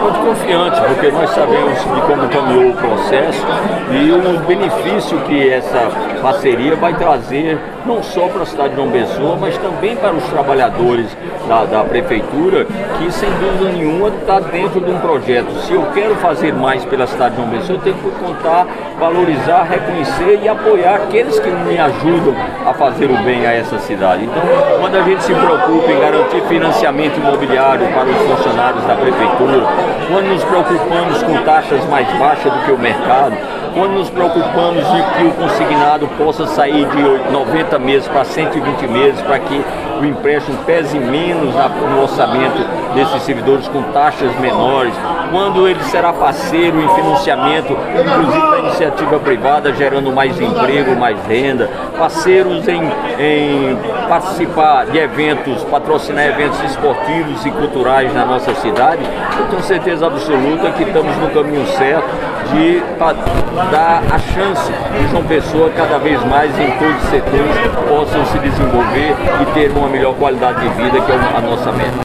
muito confiante, porque nós sabemos de como caminhou o processo e o benefício que essa parceria vai trazer, não só para a cidade de João Pessoa, mas também para os trabalhadores da prefeitura, que sem dúvida nenhuma está dentro de um projeto. Se eu quero fazer mais pela cidade de João Pessoa, eu tenho que contar, valorizar, reconhecer e apoiar aqueles que me ajudam a fazer o bem a essa cidade. Então, quando a gente se preocupa em garantir financiamento imobiliário para os funcionários da prefeitura, quando nos preocupamos com taxas mais baixas do que o mercado, quando nos preocupamos de que o consignado possa sair de 90 meses para 120 meses, para que o empréstimo pese menos no orçamento desses servidores com taxas menores, quando ele será parceiro em financiamento, inclusive da iniciativa privada, gerando mais emprego, mais renda, parceiros em participar de eventos, patrocinar eventos esportivos e culturais na nossa cidade, eu tenho certeza absoluta que estamos no caminho certo de dar a chance de João Pessoa cada vez mais em todos os setores possam se desenvolver e ter uma melhor qualidade de vida, que é a nossa meta.